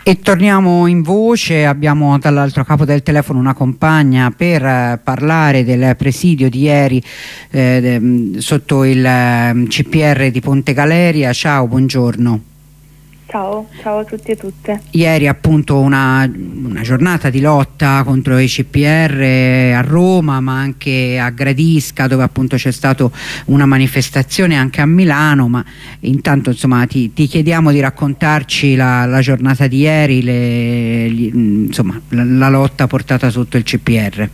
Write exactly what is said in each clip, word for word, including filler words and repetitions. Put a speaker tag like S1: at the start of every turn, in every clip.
S1: E torniamo in voce, abbiamo dall'altro capo del telefono una compagna per eh, parlare del presidio di ieri eh, sotto il eh, C P R di Ponte Galeria. Ciao, buongiorno.
S2: Ciao, ciao a tutti e tutte.
S1: Ieri appunto una, una giornata di lotta contro i C P R a Roma, ma anche a Gradisca, dove appunto c'è stata una manifestazione, anche a Milano. Ma intanto insomma ti, ti chiediamo di raccontarci la, la giornata di ieri, le, gli, insomma la, la lotta portata sotto il C P R.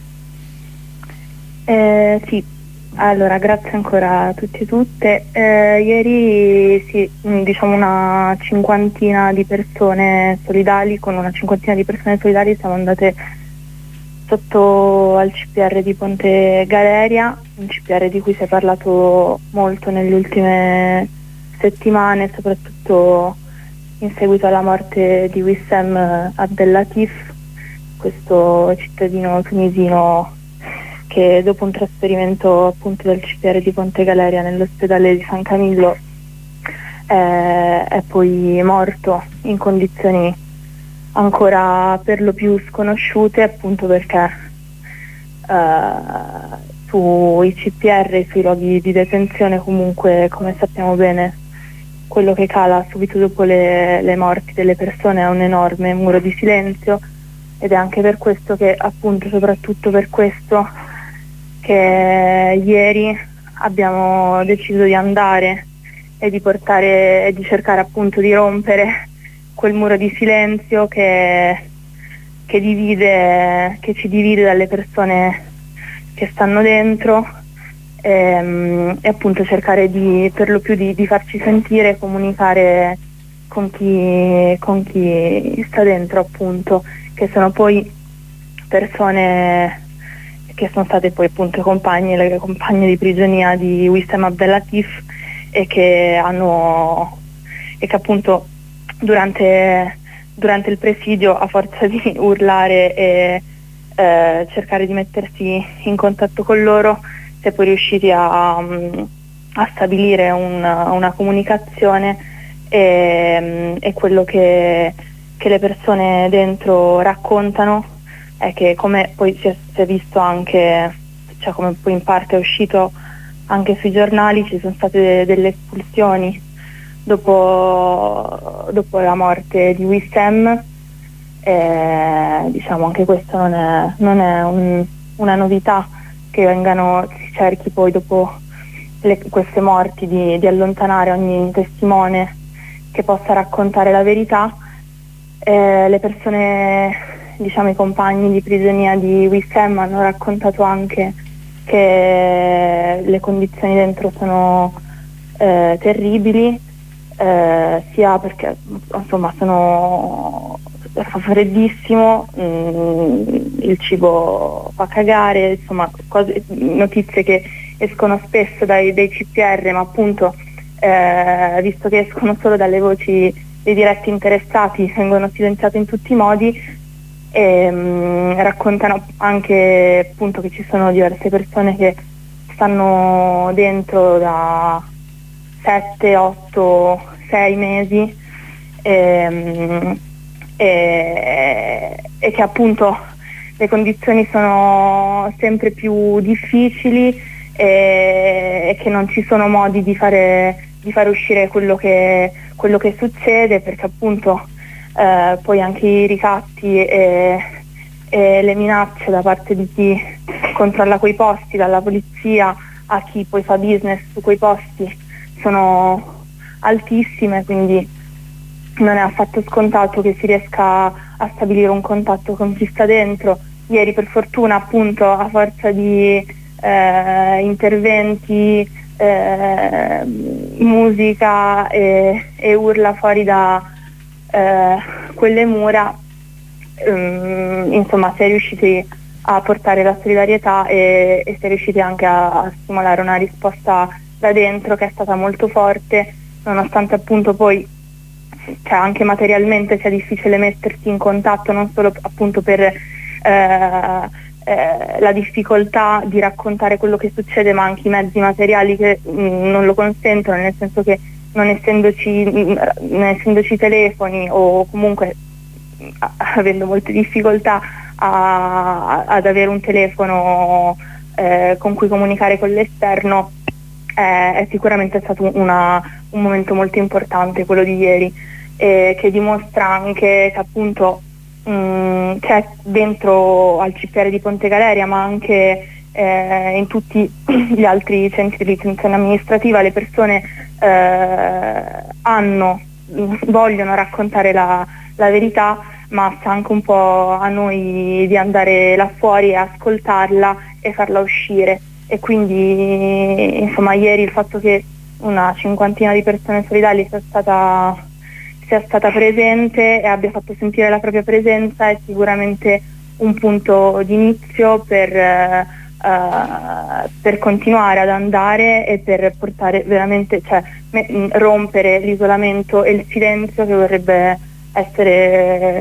S2: Eh, sì, allora grazie ancora a tutti e tutte. Eh, ieri sì, diciamo una cinquantina di persone solidali, con una cinquantina di persone solidali siamo andate sotto al C P R di Ponte Galeria, un C P R di cui si è parlato molto nelle ultime settimane, soprattutto in seguito alla morte di Wissem Abdellatif, questo cittadino tunisino che dopo un trasferimento appunto dal C P R di Ponte Galeria nell'ospedale di San Camillo eh, è poi morto in condizioni ancora per lo più sconosciute, appunto perché eh, sui C P R, sui luoghi di detenzione, comunque come sappiamo bene quello che cala subito dopo le, le morti delle persone è un enorme muro di silenzio, ed è anche per questo che appunto soprattutto per questo che ieri abbiamo deciso di andare e di portare e di cercare appunto di rompere quel muro di silenzio che, che divide, che ci divide dalle persone che stanno dentro, e, e appunto cercare di per lo più di, di farci sentire e comunicare con chi, con chi sta dentro, appunto, che sono poi persone che sono state poi appunto compagne, le compagne di prigionia di Wissem Abdellatif, e che hanno e che appunto durante, durante il presidio, a forza di urlare e eh, cercare di mettersi in contatto con loro, si è poi riusciti a, a stabilire una, una comunicazione, e, e quello che, che le persone dentro raccontano è che, come poi si è, si è visto anche, cioè come poi in parte è uscito anche sui giornali, ci sono state delle espulsioni dopo, dopo la morte di Wissem, e diciamo anche questo non è, non è un, una novità, che vengano, si cerchi poi dopo le, queste morti di, di allontanare ogni testimone che possa raccontare la verità. Eh, le persone, diciamo i compagni di prigionia di Wissem, hanno raccontato anche che le condizioni dentro sono eh, terribili, eh, sia perché insomma sono, fa freddissimo, mh, il cibo fa cagare, insomma cose, notizie che escono spesso dai, dai C P R, ma appunto eh, visto che escono solo dalle voci dei diretti interessati, vengono silenziate in tutti i modi. E, mh, raccontano anche appunto che ci sono diverse persone che stanno dentro da sette, otto, sei mesi, e, mh, e, e che appunto le condizioni sono sempre più difficili, e, e che non ci sono modi di fare, di fare uscire quello che, quello che succede, perché appunto Eh, poi anche i ricatti e, e le minacce da parte di chi controlla quei posti, dalla polizia a chi poi fa business su quei posti, sono altissime, quindi non è affatto scontato che si riesca a stabilire un contatto con chi sta dentro. Ieri per fortuna appunto, a forza di eh, interventi, eh, musica e, e urla fuori da Eh, quelle mura, um, insomma si è riusciti a portare la solidarietà, e, e si è riusciti anche a, a stimolare una risposta da dentro che è stata molto forte, nonostante appunto poi, cioè, anche materialmente sia difficile mettersi in contatto, non solo appunto per eh, eh, la difficoltà di raccontare quello che succede, ma anche i mezzi materiali che mh, non lo consentono, nel senso che non essendoci, non essendoci telefoni, o comunque avendo molte difficoltà a, ad avere un telefono eh, con cui comunicare con l'esterno, eh, è sicuramente stato una, un momento molto importante quello di ieri, eh, che dimostra anche che appunto mh, c'è dentro al C P R di Ponte Galeria, ma anche eh, in tutti gli altri centri di detenzione amministrativa, le persone eh, hanno, vogliono raccontare la, la verità, ma sta anche un po' a noi di andare là fuori e ascoltarla e farla uscire. E quindi insomma ieri il fatto che una cinquantina di persone solidali sia stata, sia stata presente e abbia fatto sentire la propria presenza è sicuramente un punto di inizio per, eh, per continuare ad andare e per portare veramente, cioè me, rompere l'isolamento e il silenzio che vorrebbe essere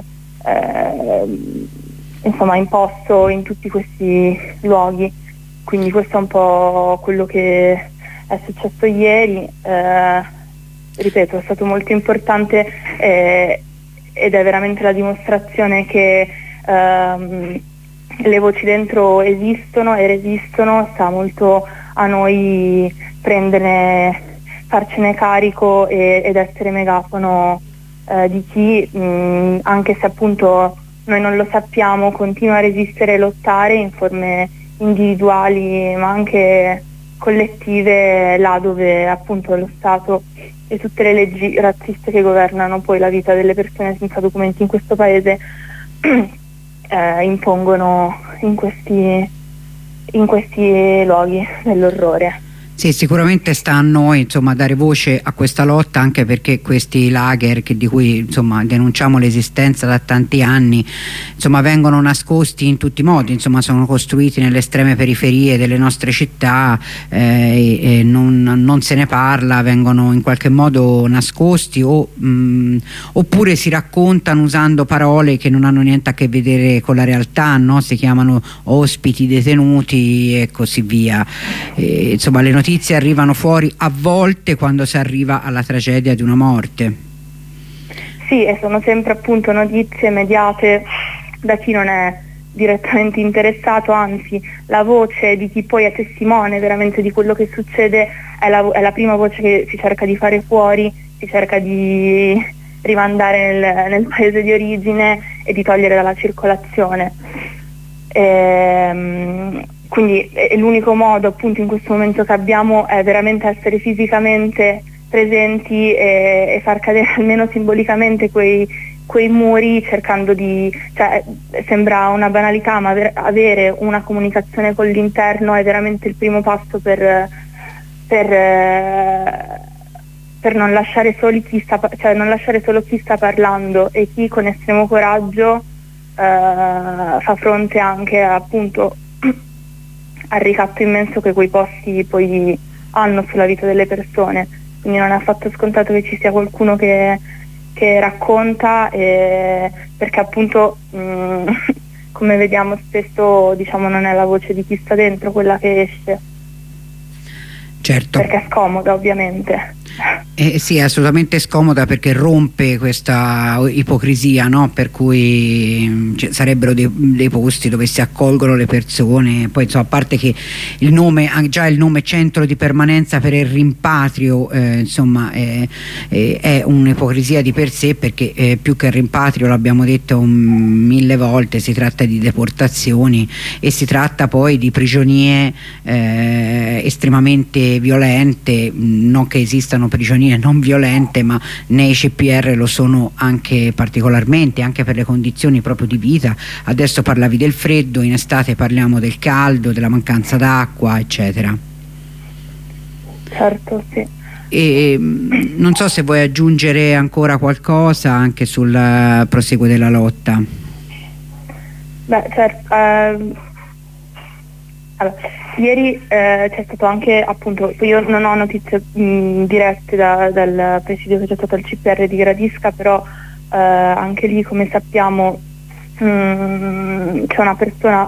S2: eh, insomma imposto in tutti questi luoghi. Quindi questo è un po' quello che è successo ieri, eh, ripeto, è stato molto importante eh, ed è veramente la dimostrazione che ehm, le voci dentro esistono e resistono. Sta molto a noi prenderne, farcene carico e, ed essere megafono eh, di chi, mh, anche se appunto noi non lo sappiamo, continua a resistere e lottare in forme individuali ma anche collettive, là dove appunto lo Stato e tutte le leggi razziste che governano poi la vita delle persone senza documenti in questo paese eh, impongono in questi, in questi luoghi dell'orrore.
S1: Sì, sicuramente sta a noi insomma dare voce a questa lotta, anche perché questi lager che, di cui insomma denunciamo l'esistenza da tanti anni, insomma vengono nascosti in tutti i modi, insomma sono costruiti nelle estreme periferie delle nostre città eh, e, e non, non se ne parla, vengono in qualche modo nascosti o, mh, oppure si raccontano usando parole che non hanno niente a che vedere con la realtà, no? Si chiamano ospiti, detenuti e così via. E, insomma le notizie arrivano fuori a volte quando si arriva alla tragedia di una morte.
S2: Sì, e sono sempre appunto notizie mediate da chi non è direttamente interessato, anzi la voce di chi poi è testimone veramente di quello che succede è la, è la prima voce che si cerca di fare fuori, si cerca di rimandare nel, nel paese di origine e di togliere dalla circolazione. Ehm, quindi è l'unico modo appunto in questo momento che abbiamo è veramente essere fisicamente presenti e, e far cadere almeno simbolicamente quei, quei muri, cercando di, cioè, sembra una banalità, ma aver, avere una comunicazione con l'interno è veramente il primo passo per, per, per non lasciare soli chi sta, cioè non lasciare solo chi sta parlando e chi con estremo coraggio eh, fa fronte anche appunto al ricatto immenso che quei posti poi hanno sulla vita delle persone. Quindi non è affatto scontato che ci sia qualcuno che, che racconta, eh, perché appunto mh, come vediamo spesso, diciamo, non è la voce di chi sta dentro quella che esce.
S1: Certo.
S2: Perché è scomoda, ovviamente.
S1: Eh sì, è assolutamente scomoda perché rompe questa ipocrisia, no? Per cui cioè, sarebbero dei, dei posti dove si accolgono le persone. Poi insomma, a parte che il nome, già il nome centro di permanenza per il rimpatrio eh, insomma è, è, è un'ipocrisia di per sé, perché eh, più che rimpatrio, l'abbiamo detto un, mille volte, si tratta di deportazioni e si tratta poi di prigionie eh, estremamente violente. Non che esistano prigionie non violente, ma nei C P R lo sono anche particolarmente, anche per le condizioni proprio di vita. Adesso parlavi del freddo, in estate parliamo del caldo, della mancanza d'acqua, eccetera.
S2: Certo, sì.
S1: E non so se vuoi aggiungere ancora qualcosa anche sul proseguo della lotta.
S2: Beh, certo. Uh... Allora, ieri eh, c'è stato anche, appunto, io non ho notizie mh, dirette da, dal presidio che c'è stato al C P R di Gradisca, però eh, anche lì, come sappiamo, mh, c'è una persona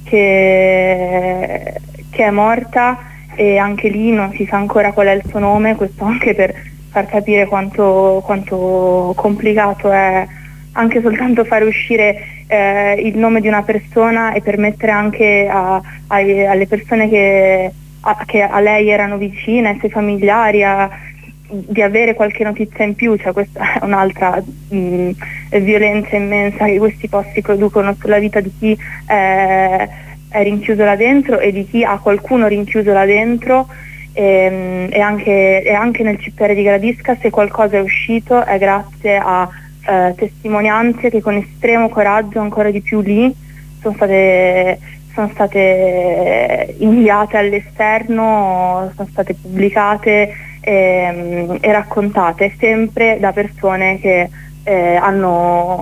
S2: che, che è morta e anche lì non si sa ancora qual è il suo nome. Questo anche per far capire quanto, quanto complicato è anche soltanto fare uscire eh, il nome di una persona e permettere anche a, a, alle persone che a, che a lei erano vicine, ai suoi familiari, a, di avere qualche notizia in più, cioè questa è un'altra mh, violenza immensa che questi posti producono sulla vita di chi eh, è rinchiuso là dentro e di chi ha qualcuno rinchiuso là dentro. E, e, anche, e anche nel C P R di Gradisca, se qualcosa è uscito è grazie a eh, testimonianze che con estremo coraggio ancora di più lì sono state, sono state inviate all'esterno, sono state pubblicate e, e raccontate sempre da persone che eh, hanno,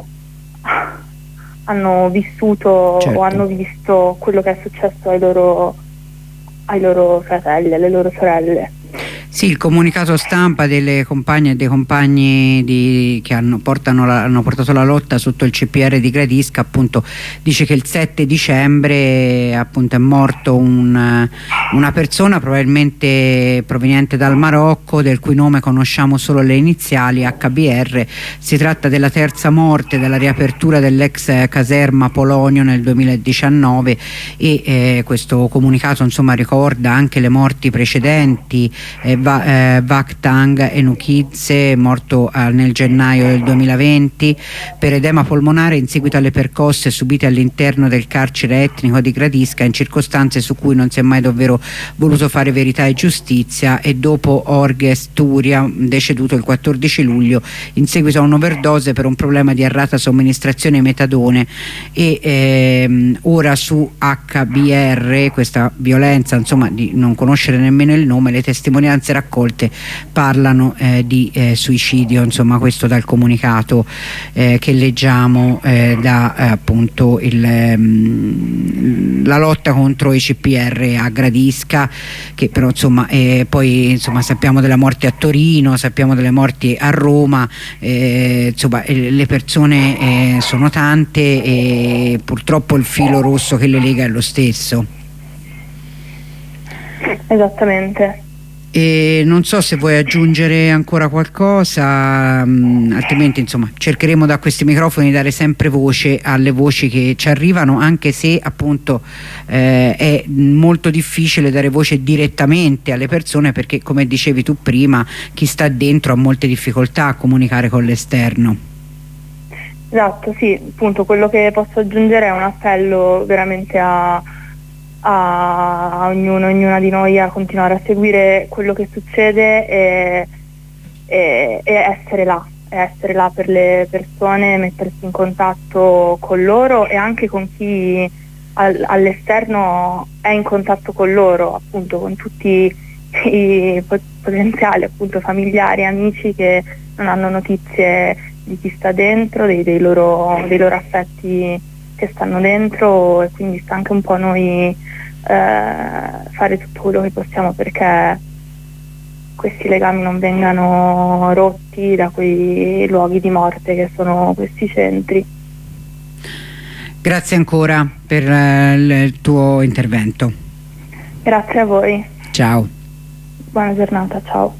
S2: hanno vissuto certo. o hanno visto quello che è successo ai loro ai loro fratelli, alle loro sorelle.
S1: Sì, il comunicato stampa delle compagne e dei compagni di, che hanno, portano la, hanno portato la lotta sotto il C P R di Gradisca appunto dice che il sette dicembre appunto è morto un, una persona probabilmente proveniente dal Marocco, del cui nome conosciamo solo le iniziali H B R. Si tratta della terza morte della riapertura dell'ex caserma Polonio nel duemiladiciannove e eh, questo comunicato insomma ricorda anche le morti precedenti. eh, Va, eh, Vakhtang Enukidze, morto eh, nel gennaio del duemilaventi per edema polmonare in seguito alle percosse subite all'interno del carcere etnico di Gradisca in circostanze su cui non si è mai davvero voluto fare verità e giustizia, e dopo Orges Turia, deceduto il quattordici luglio in seguito a un'overdose per un problema di errata somministrazione di metadone. E ehm, ora su H B R, questa violenza insomma di non conoscere nemmeno il nome, le testimonianze raccolte parlano eh, di eh, suicidio, insomma questo dal comunicato eh, che leggiamo eh, da eh, appunto il, ehm, la lotta contro i C P R a Gradisca, che però insomma eh, poi insomma sappiamo della morte a Torino, sappiamo delle morti a Roma, eh, insomma eh, le persone eh, sono tante e purtroppo il filo rosso che le lega è lo stesso.
S2: Esattamente.
S1: E non so se vuoi aggiungere ancora qualcosa, mh, altrimenti insomma cercheremo da questi microfoni di dare sempre voce alle voci che ci arrivano, anche se appunto eh, è molto difficile dare voce direttamente alle persone, perché come dicevi tu prima chi sta dentro ha molte difficoltà a comunicare con l'esterno.
S2: Esatto, sì, appunto quello che posso aggiungere è un appello veramente a a ognuno, ognuna di noi a continuare a seguire quello che succede e, e, e essere là, e essere là per le persone, mettersi in contatto con loro e anche con chi al, all'esterno è in contatto con loro, appunto con tutti i potenziali appunto familiari, amici che non hanno notizie di chi sta dentro, dei, dei, loro, dei loro affetti che stanno dentro, e quindi sta anche un po' a noi eh, fare tutto quello che possiamo perché questi legami non vengano rotti da quei luoghi di morte che sono questi centri.
S1: Grazie ancora per eh, il tuo intervento.
S2: Grazie a voi.
S1: Ciao.
S2: Buona giornata, ciao.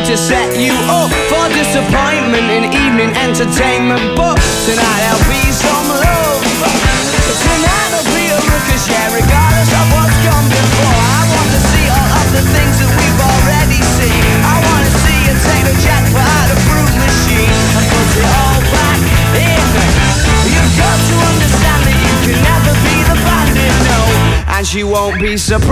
S3: to set you up for disappointment in evening entertainment. But tonight there'll be some love. Tonight there'll be a ruckus, yeah, regardless of what's gone before. I want to see all of the things that we've already seen. I want to see you take the jackpot out of fruit machine and put it all back in. You've got to understand that you can never be the bandit, no. And she won't be surprised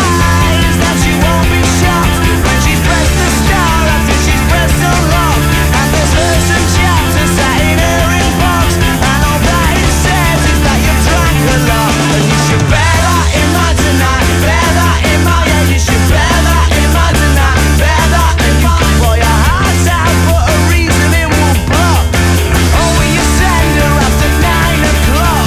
S3: that she won't be shocked when she's pressed the star after she's pressed the lock. And there's verse and chapter sat in her inbox, and all that it says is that you've drank a lot. And you should bear that in mind tonight, bear that in mind, yeah, you should bear that in mind tonight, bear that in mind. For your heart's out, but a reason it will block. Oh, will you send her after nine o'clock?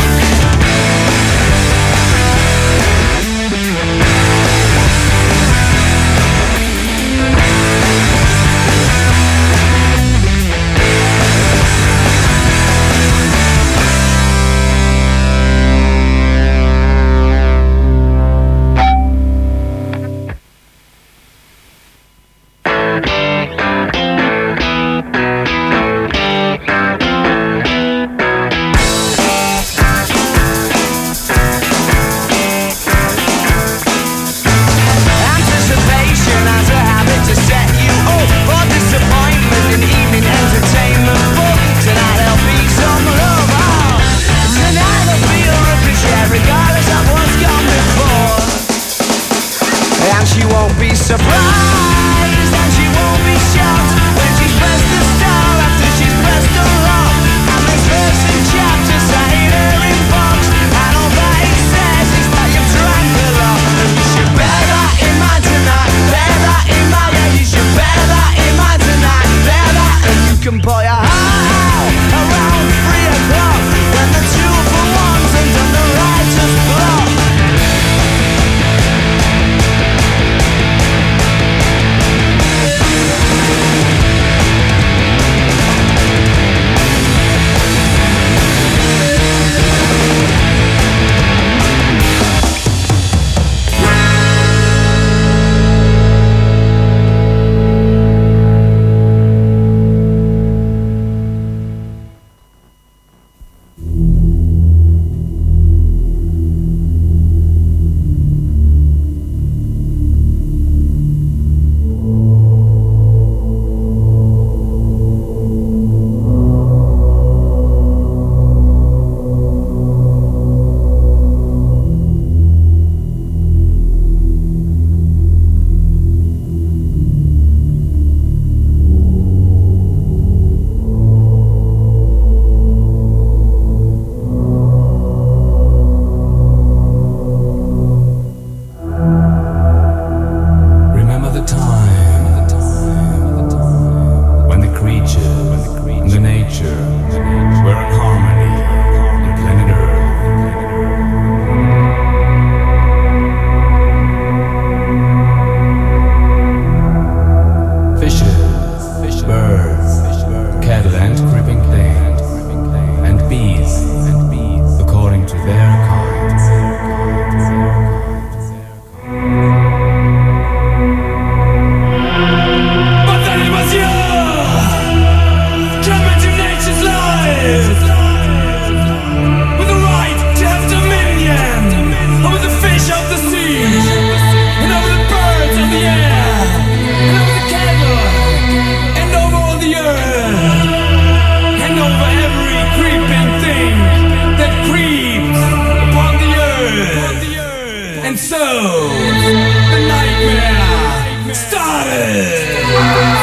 S4: And so, the nightmare started!